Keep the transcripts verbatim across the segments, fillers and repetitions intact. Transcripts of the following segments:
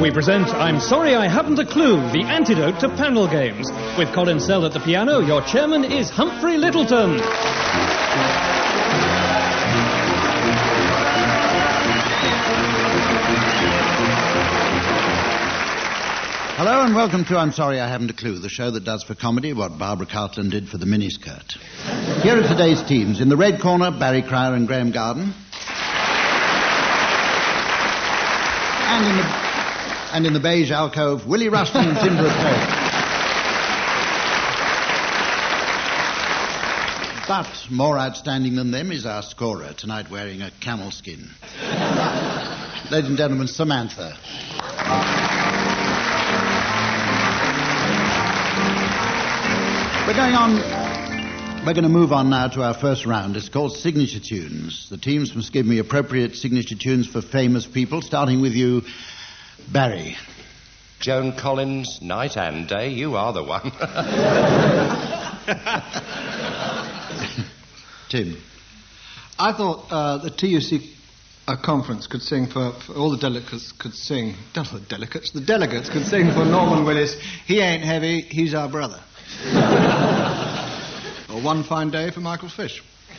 we present I'm Sorry I Haven't a Clue, the antidote to panel games. With Colin Sell at the piano, your chairman is Humphrey Littleton. Hello and welcome to I'm Sorry I Haven't a Clue, the show that does for comedy what Barbara Cartland did for the miniskirt. Here are today's teams. In the red corner, Barry Cryer and Graham Garden. And in the, and in the beige alcove, Willie Rushton and Tim Brooke. But more outstanding than them is our scorer, tonight wearing a camel skin. Ladies and gentlemen, Samantha. We're going on, we're going to move on now to our first round. It's called Signature Tunes. The teams must give me appropriate signature tunes for famous people, starting with you, Barry. Joan Collins, night and day, you are the one. Tim. I thought uh, the T U C uh, conference could sing for, for all the delegates could sing, not the delegates, the delegates could sing for Norman Willis, He Ain't Heavy, He's Our Brother. Or One Fine Day for Michael Fish.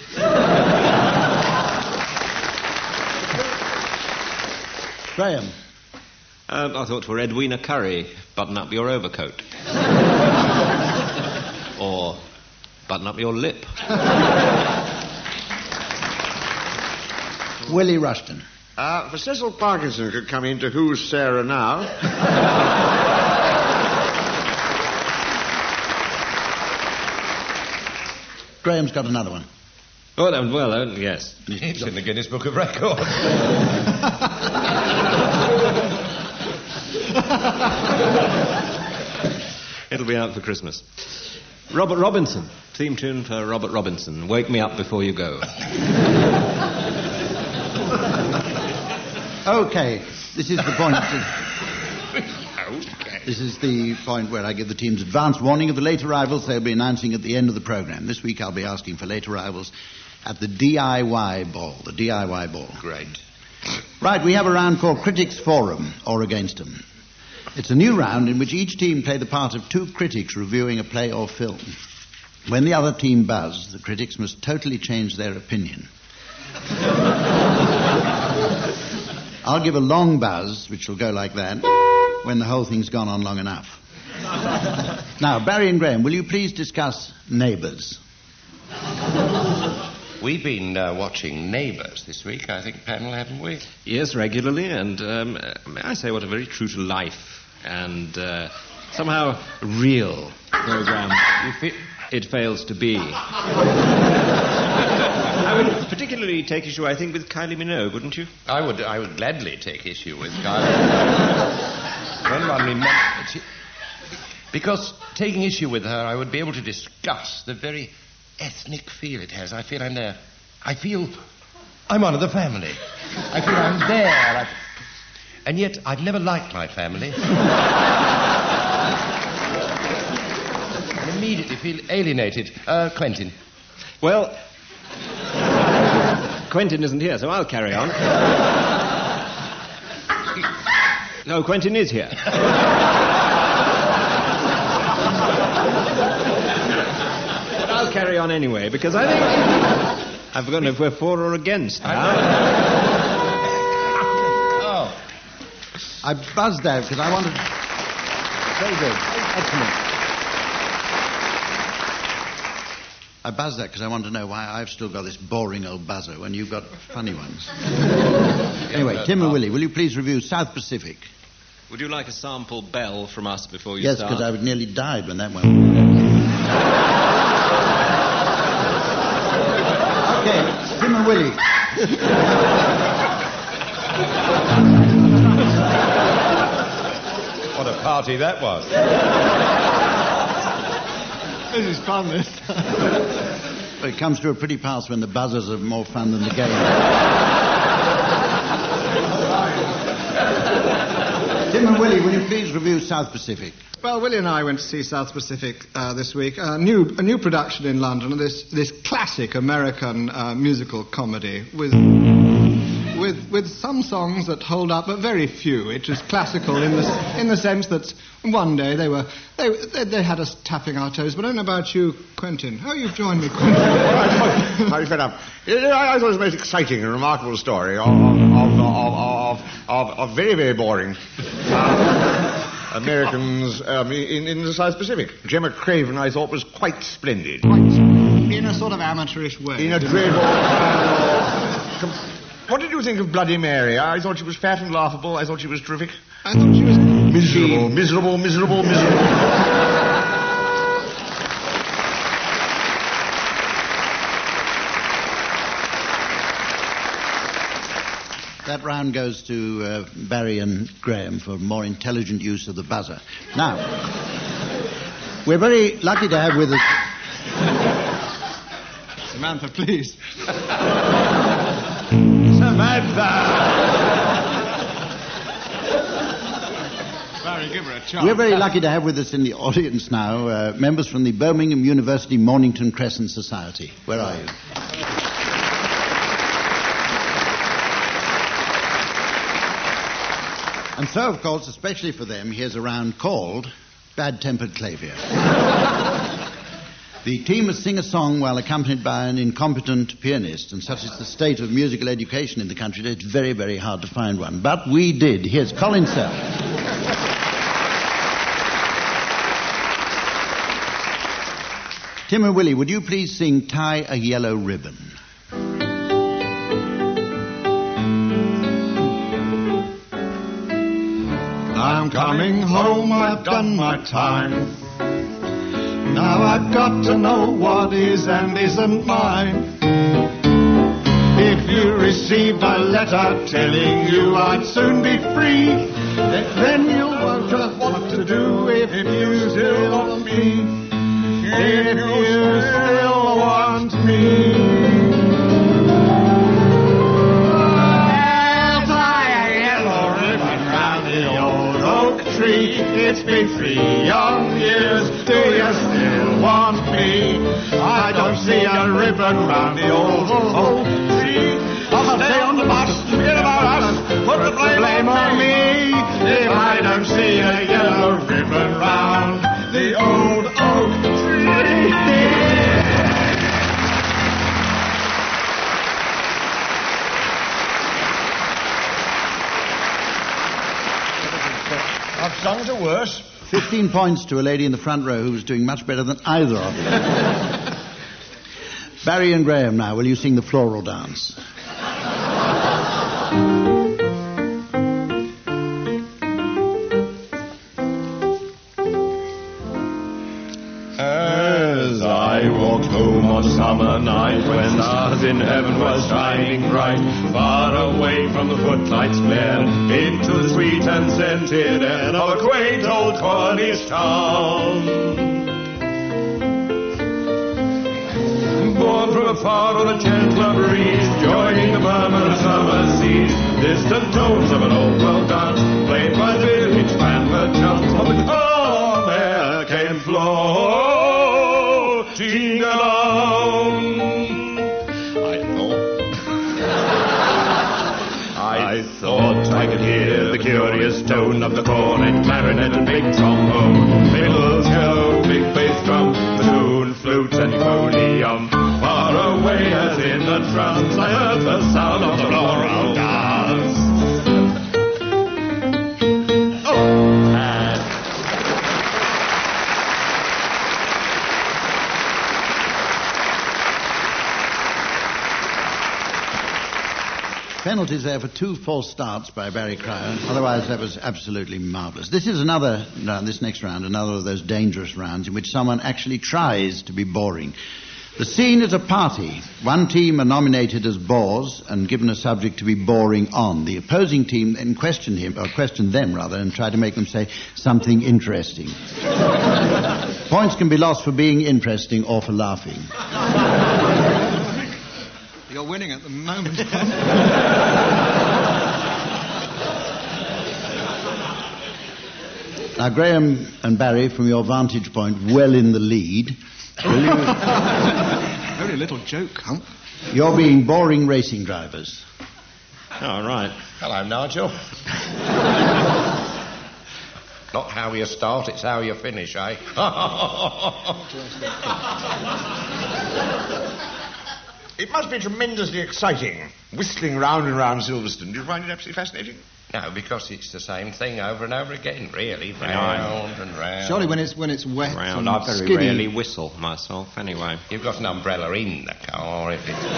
Graham. Um, I thought for Edwina Curry, button up your overcoat. Or button up your lip. Willie Rushton. Uh, for Cecil Parkinson could come into Who's Sarah Now? Graham's got another one. Oh, um, well, uh, yes. It's in the Guinness Book of Records. It'll be out for Christmas. Robert Robinson. Theme tune for Robert Robinson. Wake Me Up Before You Go. Okay, this is the point. Okay. This is the point where I give the teams advance warning of the late arrivals they'll be announcing at the end of the programme. This week I'll be asking for late arrivals at the D I Y ball, the D I Y ball. Great. Right, we have a round called Critics Forum, or Against 'em. It's a new round in which each team play the part of two critics reviewing a play or film. When the other team buzz, the critics must totally change their opinion. I'll give a long buzz, which will go like that, when the whole thing's gone on long enough. Now, Barry and Graham, will you please discuss Neighbours? We've been uh, watching Neighbours this week, I think, panel, haven't we? Yes, regularly, and um, uh, may I say what a very true-to-life and uh, somehow real programme it fails to be. I would particularly take issue, I think, with Kylie Minogue, wouldn't you? I would I would gladly take issue with Kylie. When one remembers... Because taking issue with her, I would be able to discuss the very ethnic feel it has. I feel I'm there. I feel I'm one of the family. I feel I'm there. I... And yet, I've never liked my family. I immediately feel alienated. Uh, Quentin. Well, Quentin isn't here, so I'll carry on. No, Quentin is here. But I'll carry on anyway, because I think... I've forgotten if we're for or against. Oh. I buzzed there because I wanted... Very good. Excellent. I buzzed that because I wanted to know why I've still got this boring old buzzer when you've got funny ones. Anyway, Tim and Willie, will you please review South Pacific? Would you like a sample bell from us before you yes, start? Yes, because I nearly died when that went. Okay, Tim and Willie. What a party that was. This is fun, this. Well, it comes to a pretty pass when the buzzers are more fun than the game. Tim and Willie, will you please review South Pacific? Well, Willie and I went to see South Pacific uh, this week. A new, a new production in London of this, this classic American uh, musical comedy with, with, with some songs that hold up, but very few. It was classical in the in the sense that one day they were they they, they had us tapping our toes. But I don't know about you, Quentin. Oh, you've joined me, Quentin. How you fed up? I, I thought it was a most exciting and remarkable story of of of of, of, of very very boring. Uh, Americans um, in, in the South Pacific. Gemma Craven, I thought, was quite splendid. Quite in a sort of amateurish way. In a dreadful... Uh, com- what did you think of Bloody Mary? I thought she was fat and laughable. I thought she was terrific. I thought she was... Miserable, miserable, miserable, miserable. That round goes to uh, Barry and Graham for more intelligent use of the buzzer. Now, we're very lucky to have with us... Samantha, please. Samantha! Barry, give her a chance. We're very lucky to have with us in the audience now uh, members from the Birmingham University Mornington Crescent Society. Where are you? And so, of course, especially for them, here's a round called Bad-Tempered Clavier. The team must sing a song while accompanied by an incompetent pianist, and such is the state of musical education in the country that it's very, very hard to find one. But we did. Here's Colin Self. Tim and Willie, would you please sing Tie a Yellow Ribbon? I'm coming home, I've done my time. Now I've got to know what is and isn't mine. If you received a letter telling you I'd soon be free, then you'll wonder what to do if you still want me. If you still want me. It's been three young years, do you still want me? I don't see a ribbon round the old oak tree. I'll stay on the bus, forget about us, put the blame on me. If I don't see a yellow ribbon round the old oak tree. I've sung to worse. Fifteen points to a lady in the front row who was doing much better than either of you. Barry and Graham now, will you sing the floral dance? As I walked home on summer night, when stars in heaven were shining bright, far away from the footlights glare, into the sweet and scented air of a quaint old Cornish town. Born from afar on a gentler breeze, joining the murmur of summer seas, distant tones of an old world dance, played by village band perchance, on the calm air came floating along. I thought, I thought I could hear the curious tone of the cornet, clarinet, and big trombone, fiddles go, big bass drum, bassoon, flute, and podium. Far away as in a trance, I heard the sound of the floral dance. Oh, and Penalties there for two false starts by Barry Cryer. Otherwise, that was absolutely marvellous. This is another round, this next round, another of those dangerous rounds in which someone actually tries to be boring. The scene is a party. One team are nominated as bores and given a subject to be boring on. The opposing team then question him, or question them rather, and try to make them say something interesting. Points can be lost for being interesting or for laughing. You're winning at the moment. Now, Graham and Barry, from your vantage point, well in the lead. Will you... Only a little joke, Hump. You're being boring racing drivers. Oh, right. Hello, Nigel. Not how you start, it's how you finish, eh? It must be tremendously exciting, whistling round and round Silverstone. Do you find it absolutely fascinating? No, because it's the same thing over and over again, really. Round and round. Surely when it's when it's wet Round. and I very skiddy... rarely whistle myself, anyway. You've got an umbrella in the car, if it's...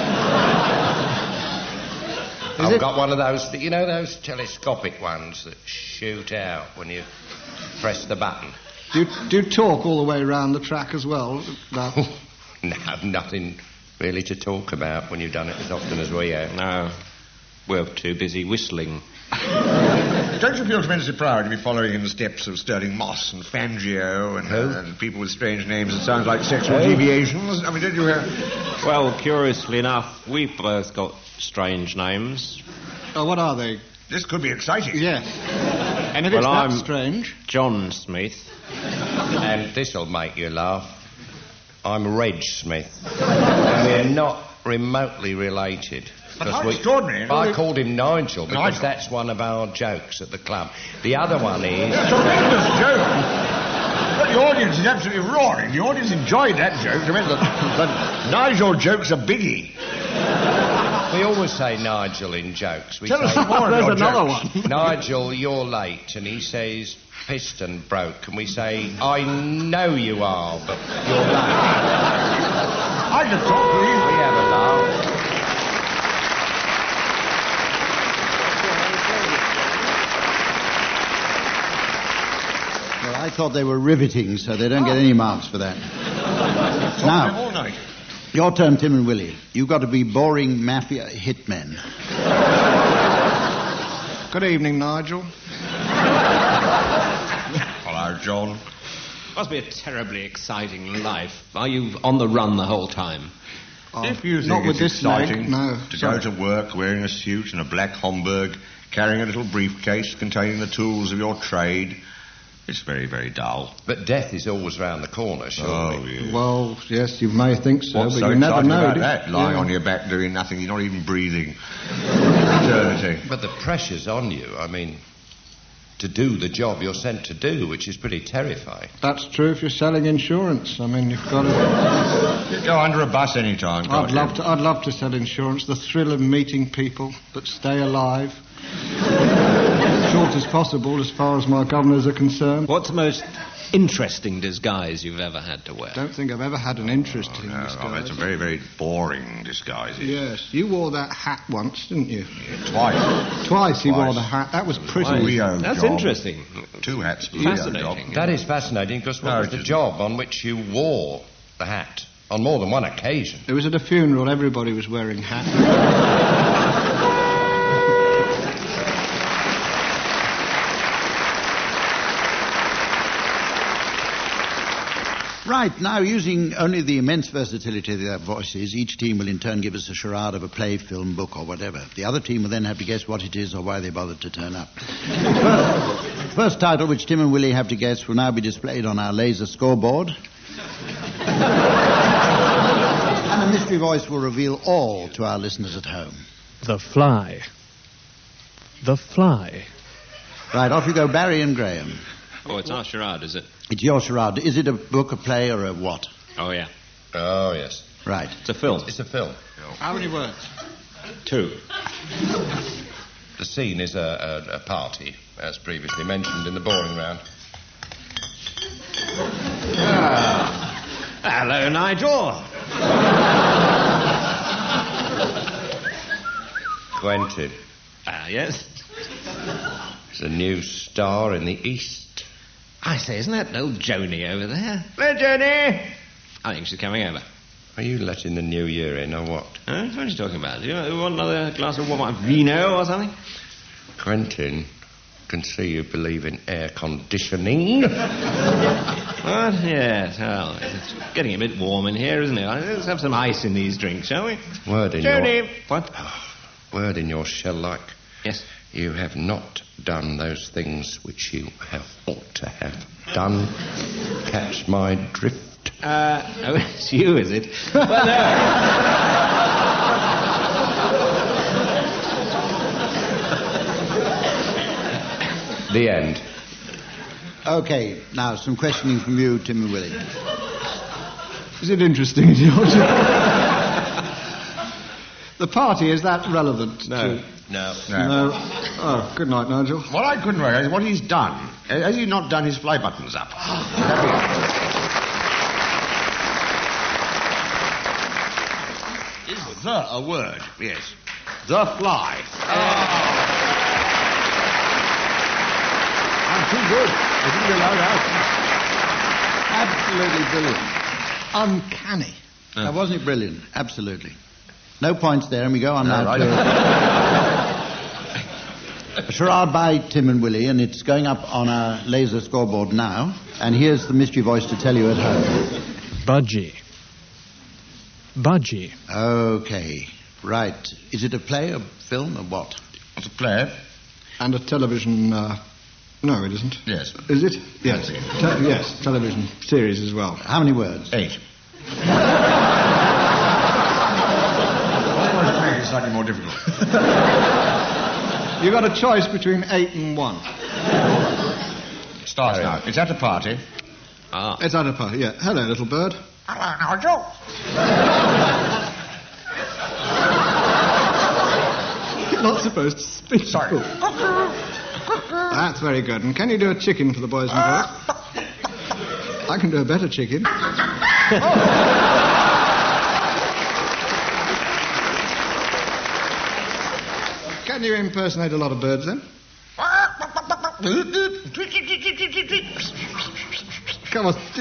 Is I've it- got one of those, you know those telescopic ones that shoot out when you press the button? Do you, do you talk all the way around the track as well? About... No, nothing really to talk about when you've done it as often as we have. No, we're too busy whistling. Don't you feel tremendously proud to be following in the steps of Sterling Moss and Fangio and, uh, and people with strange names that sound like sexual deviations? I mean, don't you hear... Well, curiously enough, we've both got strange names. Oh, what are they? This could be exciting. Yes. And if Well, it's that I'm- strange... John Smith. And this'll make you laugh. I'm Reg Smith. And we're not remotely related. But 'Cause how we- extraordinary. I called him Nigel because Nigel. that's one of our jokes at the club. The other one is... Tremendous joke. Well, the audience is absolutely roaring. The audience enjoyed that joke. Tremendous. But Nigel jokes are biggie. We always say Nigel in jokes. We Tell us say, some more of There's your another jokes. one. Nigel, you're late. And he says, piston broke. And we say, I know you are, but you're late. I could talk to We you. have a laugh. Well, I thought they were riveting, so they don't get any marks for that. Talk to him Now, all night. your turn, Tim and Willie. You've got to be boring mafia hitmen. Good evening, Nigel. Hello, John. Must be a terribly exciting life. Are you on the run the whole time? Oh, If you think not with it's this leg, exciting no. to Sorry. go to work wearing a suit and a black Homburg, carrying a little briefcase containing the tools of your trade, it's very, very dull. But death is always round the corner, surely. Oh, yeah. Well, yes, you may think so, What's but so you never exciting know. about do you? that? Lying Yeah. on your back doing nothing, you're not even breathing. Eternity. But the pressure's on you. I mean, to do the job you're sent to do, which is pretty terrifying. That's true if you're selling insurance. I mean, you've got to... You go under a bus any time, can't I'd you? love to. I'd love to sell insurance. The thrill of meeting people that stay alive, short as possible, as far as my governors are concerned. What's the most interesting disguise you've ever had to wear? Don't think I've ever had an interest in No, this I mean, guy. it's a very, very boring disguise. It is. Yes, you wore that hat once, didn't you? Yeah, twice. Twice he Twice. wore the hat. That was pretty. Twice. Rio That's job. interesting. Two hats. for Rio Fascinating. job. That is fascinating, because what No, was it the isn't. job on which you wore the hat on more than one occasion? It was at a funeral. Everybody was wearing hats. Right, now, using only the immense versatility of their voices, each team will in turn give us a charade of a play, film, book, or whatever. The other team will then have to guess what it is or why they bothered to turn up. First, first title, which Tim and Willie have to guess, will now be displayed on our laser scoreboard. And a mystery voice will reveal all to our listeners at home. The Fly. The Fly. Right, off you go, Barry and Graham. Oh, it's our charade, is it? It's your charade. Is it a book, a play, or a what? Oh, yeah. Oh, yes. Right. It's a film. It's a film. How many words? Two. The scene is a, a, a party, as previously mentioned in the boring round. Hello, Nigel. Quentin. Ah, yes. It's a new star in the East. I say, isn't that old Joni over there? Hello, Joni. I think she's coming over. Are you letting the new year in, or what? Huh? What are you talking about? Do you want another glass of what, vino or something? Quentin, can see you believe in air conditioning. What? Yes, well, it's getting a bit warm in here, isn't it? Let's have some ice in these drinks, shall we? Word in Joni. your... What? Word in your shell-like. Yes. You have not done those things which you have ought to have done. Catch my drift. Uh, oh, it's you, is it? Well, no. The end. Okay, now some questioning from you, Tim and Willie. Is it interesting, George? The party, is that relevant? No. To... No. No. No. Oh, good night, Nigel. What I couldn't work out is what he's done. Has he not done his fly buttons up? Is the a word? Yes. The fly. I'm too good. I didn't allow that. Absolutely brilliant. Uncanny. Now, wasn't it brilliant? Absolutely. No points there, and we go on No, now right. to a charade by Tim and Willie, and it's going up on our laser scoreboard now. And here's the mystery voice to tell you at home. Budgie. Budgie. Okay, right. Is it a play, a film, or what? What's a play? And a television... Uh... No, it isn't. Yes. Is it? Yes. Yes. Te- yes, television series as well. How many words? Eight. Make it slightly more difficult. You've got a choice between eight and one. Starts now. It's at a party. Ah. It's at a party, yeah. Hello, little bird. Hello, Nigel. You're not supposed to speak. Sorry. That's very good. And can you do a chicken for the boys and girls? I can do a better chicken. Can you impersonate a lot of birds then? Come on. You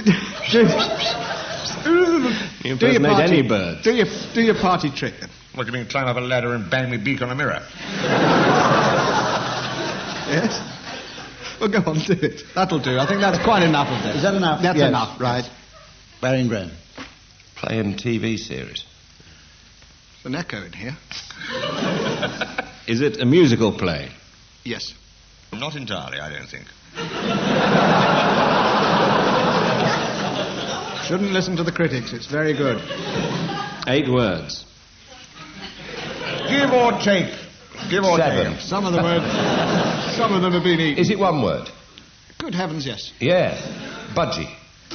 Do your impersonate party, any bird. Do your, do your party trick then. What do you mean, climb up a ladder and bang me beak on a mirror? Yes? Well, go on, do it. That'll do. I think that's quite enough of this. Is that enough? That's Yes, enough. Right. Barry and Graham. Play and T V series. There's an echo in here. Is it a musical play? Yes. Not entirely, I don't think. Shouldn't listen to the critics. It's very good. Eight words. Give or take. Give or Seven. take. Some of the words, some of them have been eaten. Is it one word? Good heavens, yes. Yeah. Budgie.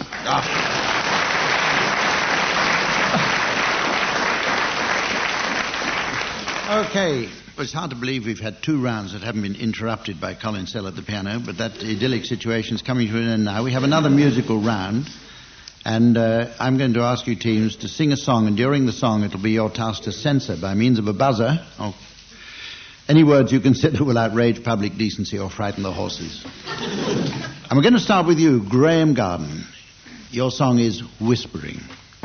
Okay. Well, it's hard to believe we've had two rounds that haven't been interrupted by Colin Sell at the piano, but that idyllic situation's coming to an end now. We have another musical round, and uh, I'm going to ask you teams to sing a song, and during the song it'll be your task to censor by means of a buzzer or any words you consider will outrage public decency or frighten the horses. And we're going to start with you, Graham Garden. Your song is Whispering.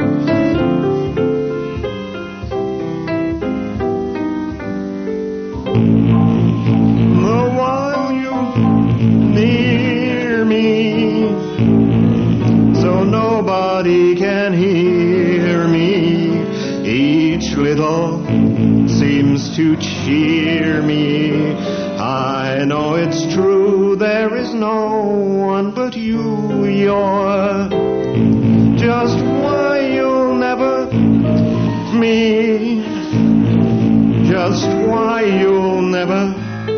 Nobody can hear me. Each little seems to cheer me. I know it's true, there is no one but you. You're just why you'll never me. Just why you'll never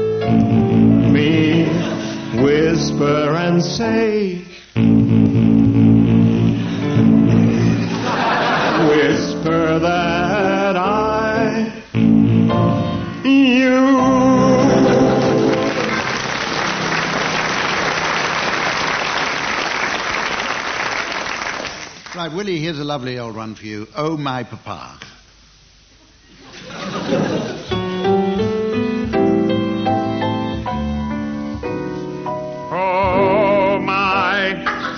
me. Whisper and say, whisper that I, you. Right, Willie, here's a lovely old one for you. Oh, my papa. Oh, my.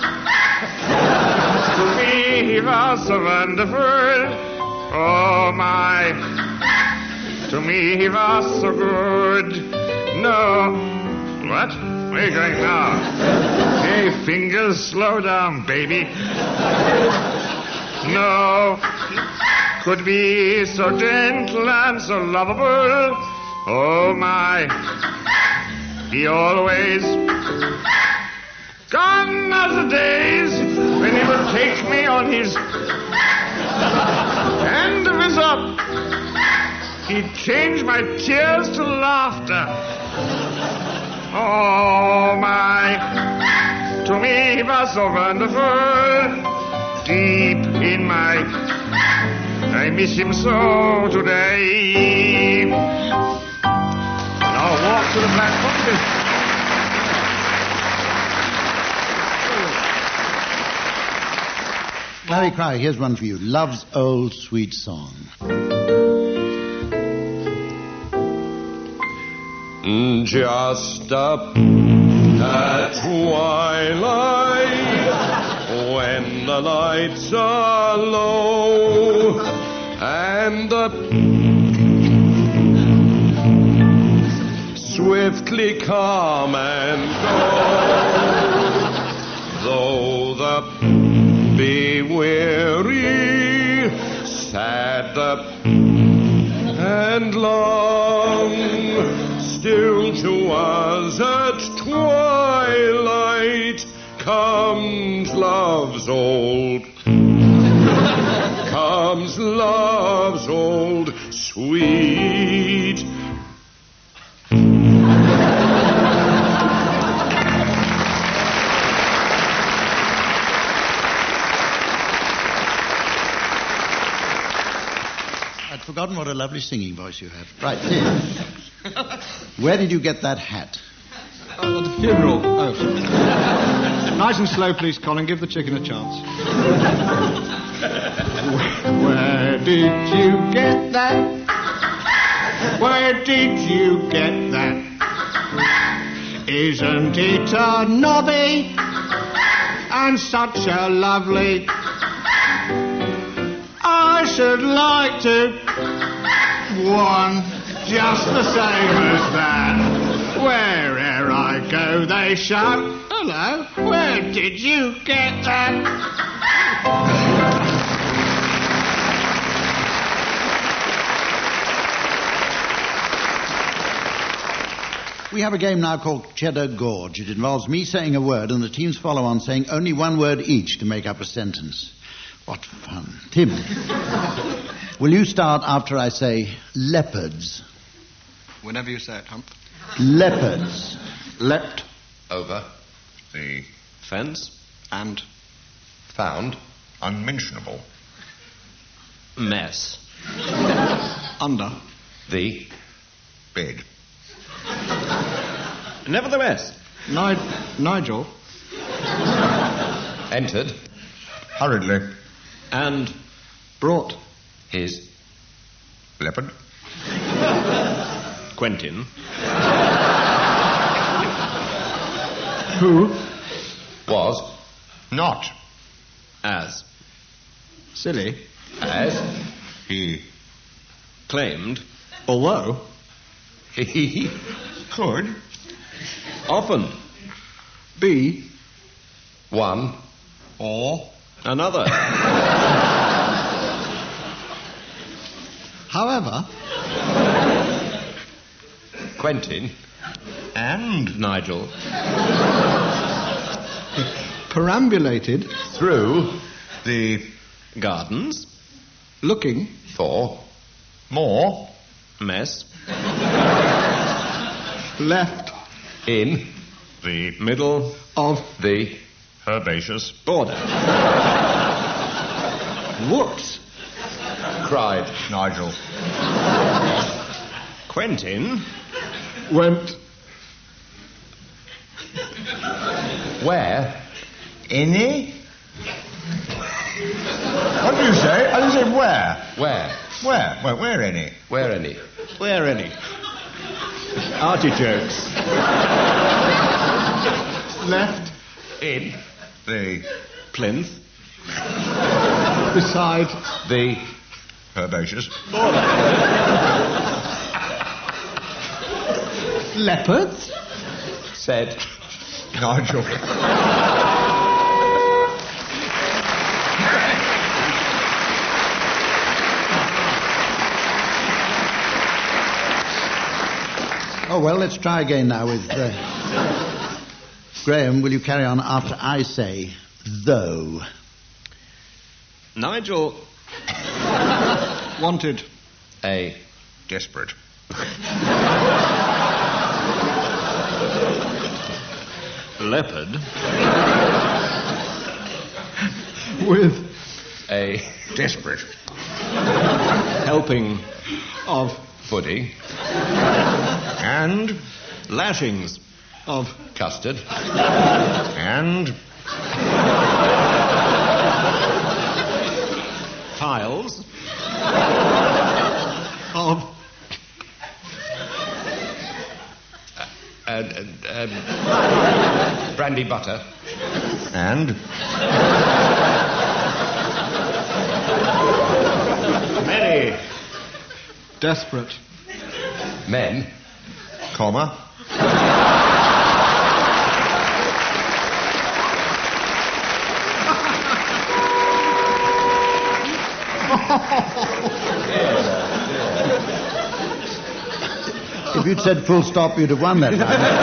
To me, he was so wonderful. Oh, my. To me, he was so good. No. What? Where are you going now? Hey, fingers, slow down, baby. No. Could be so gentle and so lovable. Oh, my. He always gone are the days when he would take me on his hand of his up. He'd change my tears to laughter. Oh, my, to me he was so wonderful. Deep in my, I miss him so today. Now walk to the platform. Larry Crowley, here's one for you. Love's Old Sweet Song. Just up at twilight, when the lights are low, and the swiftly come and go, though the be weary, sad the and long, still to us at twilight comes love's old, comes love's old sweet. I'd forgotten what a lovely singing voice you have. Right, Tim. Where did you get that hat? Oh, at the funeral. Oh. Nice and slow, please, Colin. Give the chicken a chance. Where did you get that? Where did you get that? Isn't it a nobby? And such a lovely... I should like to... One just the same as that. Where'er I go, they shout, hello, where did you get that? We have a game now called Cheddar Gorge. It involves me saying a word and the teams follow on saying only one word each to make up a sentence. What fun. Tim, will you start after I say leopards? Whenever you say it, Hump. Leopards. Leapt. Over. The Fence. And. found. Unmentionable. Mess. Under. The Bed. Nevertheless. Ni- Nigel. entered. Hurriedly. And Brought. His Leopard. Quentin. Who? was Not. As Silly. as He claimed. Although. he could. Often. Be. one Or. Another. However. Quentin And. Nigel. Perambulated. through The. Gardens. Looking. for More. Mess. Left. in The. Middle. Of. the Herbaceous. Border. Whoops. cried Nigel. Quentin. Went. where Any? What did you say? I didn't say where. where Where? Where, where any? where any Where any? Artichokes. Left. in The. Plinth. Beside. the Herbaceous. Leopards. said Nigel. Oh, well, let's try again now with... Uh, Graham, will you carry on after I say, though? Nigel. Wanted. a Desperate. leopard. With A Desperate. helping of pudding. And, lashings of Custard. and, tiles of Uh, uh, uh, brandy butter. and, many desperate Men. comma, If you'd said full stop, you'd have won that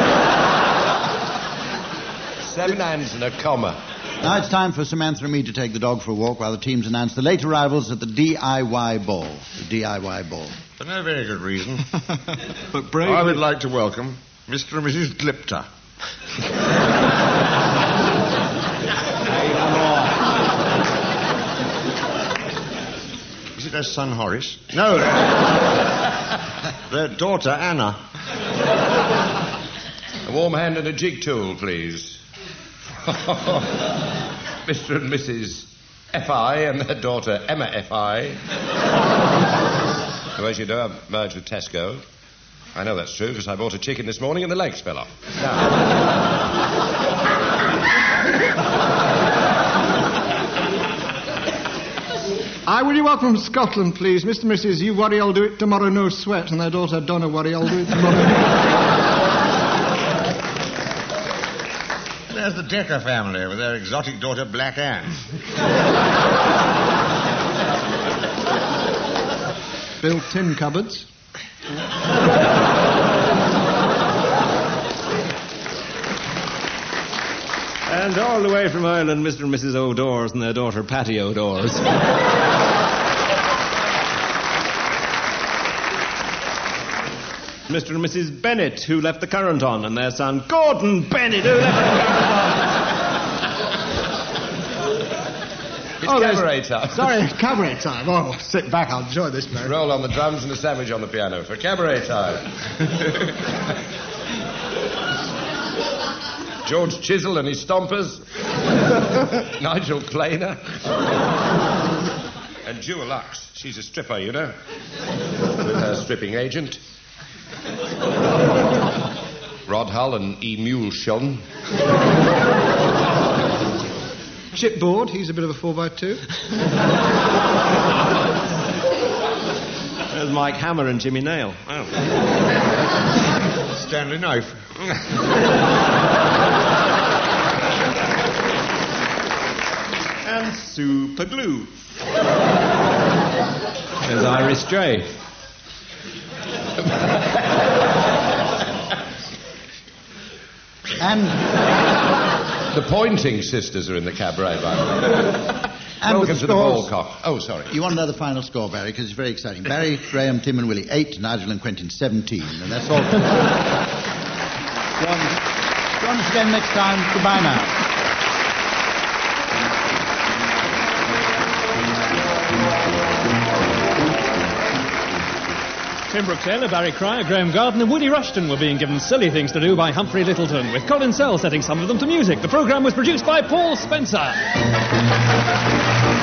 line. Seven ands and a comma. Now it's time for Samantha and me to take the dog for a walk while the teams announce the late arrivals at the D I Y ball. The D I Y ball. for no very good reason. but brave. I would like to welcome Mister and Missus Glipter. Is it their son Horace? No. Their daughter Anna. A warm hand and a jig tool, please. Mister and Missus F I and their daughter Emma F I. Who, as you know, I've merged with Tesco. I know that's true because I bought a chicken this morning and the legs fell off. I will you welcome from Scotland, please. Mister and Missus You Worry I'll Do It Tomorrow No Sweat, and their daughter Donna Worry I'll Do It Tomorrow. There's the Decker family with their exotic daughter Black Anne. Built-in cupboards. And all the way from Ireland, Mister and Missus O'Doors and their daughter Patty O'Doors. Mister and Missus Bennett, who left the current on, and their son Gordon Bennett, who left the current on. It's Oh, there's- cabaret time. Sorry, cabaret time. Oh, sit back. I'll enjoy this, Mary. Roll on the drums and a sandwich on the piano for cabaret time. George Chisel and his stompers. Nigel Planer. And Jewel Lux. She's a stripper, you know. With her stripping agent. Rod Hull and E. Muleshon. Chipboard, he's a bit of a four by two. There's Mike Hammer and Jimmy Nail. Oh. Stanley Knife. And Super Glue. There's Iris J. And, The Pointing Sisters are in the cabaret, by the way. and Welcome with the to the scores. Ballcock. Oh, sorry. You want another final score, Barry, because it's very exciting. Barry, Graham, Tim and Willie, eight. Nigel and Quentin, seventeen. And that's all. Join, join us again next time. Goodbye now. Tim Brooks Taylor, Barry Cryer, Graham Garden and Woody Rushton were being given silly things to do by Humphrey Littleton, with Colin Sell setting some of them to music. The programme was produced by Paul Spencer.